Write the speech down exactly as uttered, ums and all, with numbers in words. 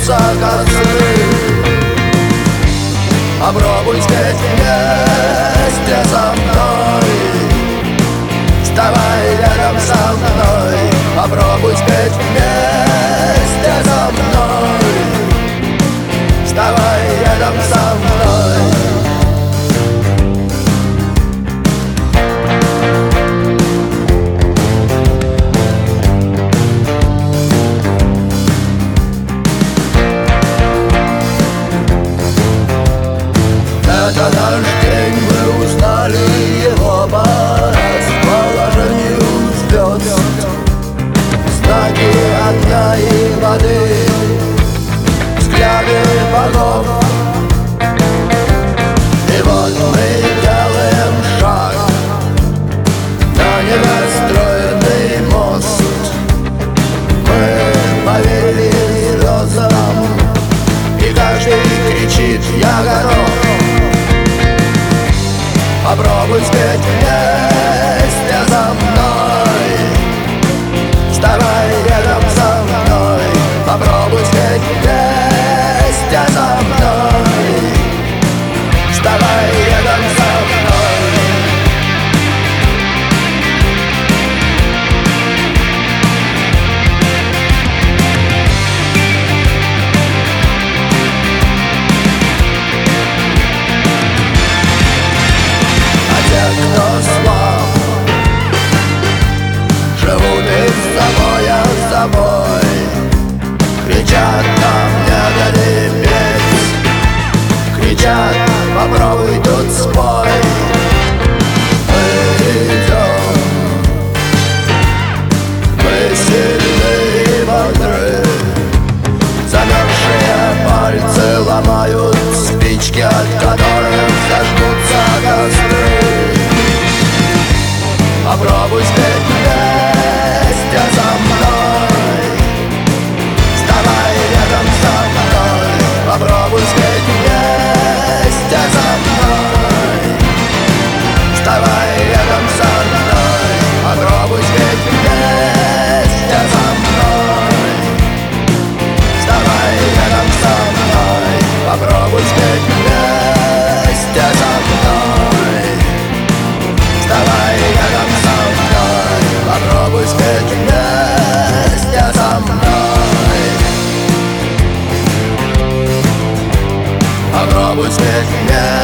жгутся костры. Попробуй спеть вместе со мной, вставай рядом со мной. Попробуй спеть вместе со мной, вставай рядом со мной. Это наш день, мы узнали его по расположению звезд. Знаки огня и воды, взгляды богов. И вот мы делаем шаг на недостроенный мост. Мы поверили звездам, и каждый кричит: я готов. Попробуй спеть вместе со мной, вставай рядом со мной. Попробуй спеть вместе со мной, вставай рядом со мной. Кто слаб, живут из забоя с собой, кричат: нам не дали петь, кричат: попробуй тут спой. Мы идем, мы сильны и бодры, замерзшие пальцы ломают спички, от которых зажгутся костры. Попробуй спеть вместе со мной, вставай рядом со мной. Попробуй спеть вместе со мной, вставай рядом со мной. Попробуй спеть вместе со мной, вставай рядом со мной. Попробуй спеть вместе со мной, вставай рядом со мной. Попробуй спеть вместе со мной, попробуй спеть вместе.